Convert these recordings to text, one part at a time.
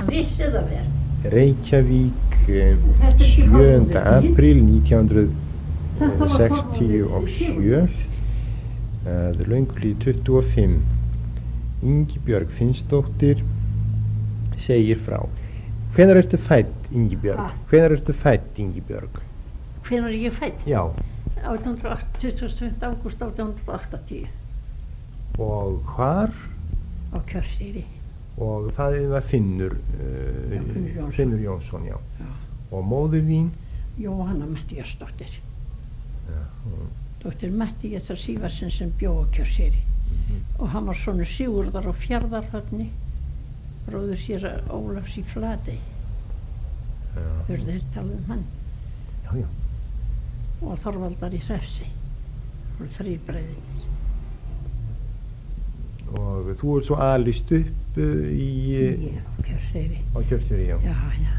Hann vissi það vel. Reykjavík 7. apríl 1967, löngu 25. Ingibjörg Finnsdóttir segir frá. Hvenær ertu fædd, Ingibjörg? Hvenær ertu fædd, Ingibjörg? Hvenær er ég fædd? Já. 25. ágúst 1880. Og hvar? Á Kjörstýri. Og það var Finnur, Finnur Jónsson, já. Og móðir þín? Jóhanna Matthíasdóttir. Já. Dóttir Matthíasar Sívarsson sem bjó á Kjörstýri. Og hann var sonur Sigurðar á Fjarðarhöfni, bróður sér Ólafs í Flatey. Hörðu þeir tala hann. Já, já. Og Þorvaldar í Hrefsi. Það voru 3 bræður. Og þú ert svo alist upp á Kjörsteyri. Á Kjörsteyri, já. Já, já.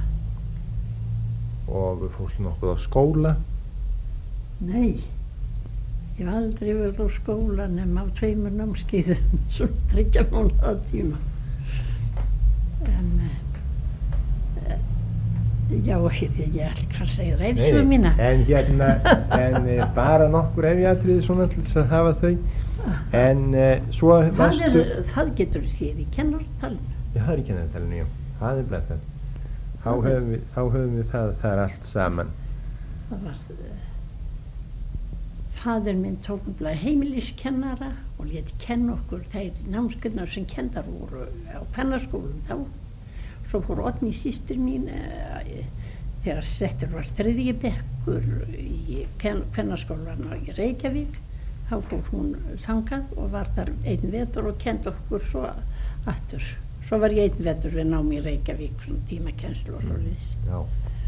Og fórstu nokkuð á skóla? Nei, ég hef aldrei verið á skóla nema á 2 námskeiðum, svona 3 mánaða tíma. En, já, ég ætla hvað að segja reynslu mína. En hérna, bara nokkur hefjatriði svona til þess að hafa þau. En svo varstu... Það getur þú séð í kennaratalinu. Já, það er í kennaratalinu, já. Það er blættað. Þá höfum við það allt saman. Það var... Fadir minn tók heimiliskennara og lét kenna okkur þeir námskeiðnar sem kenndar voru á Kvennaskólum þá. Svo fór Oddný systir mín þegar settur var 3. bekkur í Kvennaskólanum í Reykjavík. Þá fór hún þangað og var þar 1 vetur og kenndi okkur svo aftur. Svo var ég 1 vetur við nám í Reykjavík, svona tímakennslu og svoleiðis. Já.